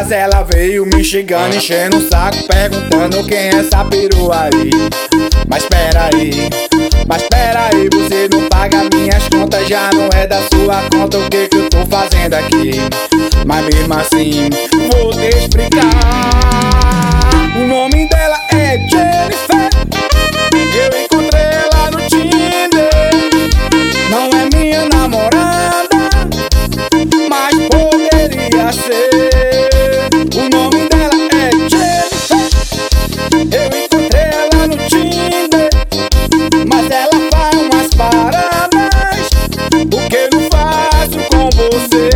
Mas ela veio me xingando, enchendo o saco, perguntando quem é essa perua aí. Mas peraí, você não paga minhas contas, já não é da sua conta. O que eu tô fazendo aqui? Mas mesmo assim, vou te explicar. O nome dela é Jennifer, eu encontrei ela no Tinder. Não é minha namorada, mas poderia ser. O nome dela é Jennifer, eu encontrei ela no Tinder. Mas ela faz umas paradas, o que eu não faço com você.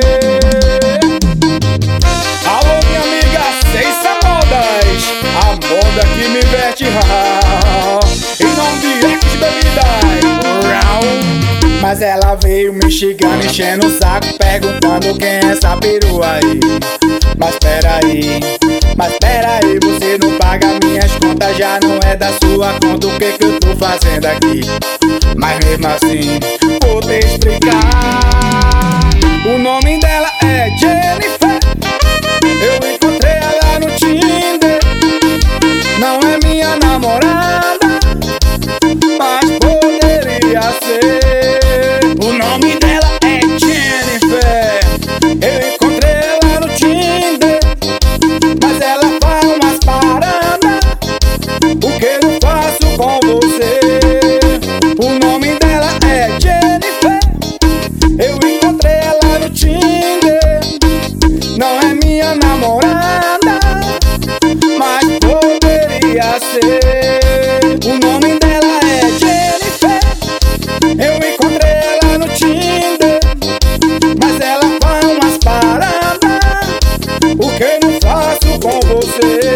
Alô, minha amiga Ceissa Modas, a moda que me veste, em nome de X Bebidas. Mas ela veio me xingando, enchendo o saco, perguntando quem é essa perua aí. Mas peraí, você não paga minhas contas, já não é da sua conta. O que eu tô fazendo aqui? Mas mesmo assim, vou te explicar. O nome dela é Jennifer, eu encontrei ela no Tinder. Não é minha namorada, mas poderia ser. O nome dela é Jennifer, eu encontrei ela no Tinder. Mas ela faz umas paradas, o que eu não faço com você. O nome dela é Jennifer, eu encontrei ela no Tinder. Não é minha namorada, mas poderia ser. O nome dela é Jennifer, eu encontrei ela no Tinder. Mas ela faz umas paradas, o que eu não faço com você.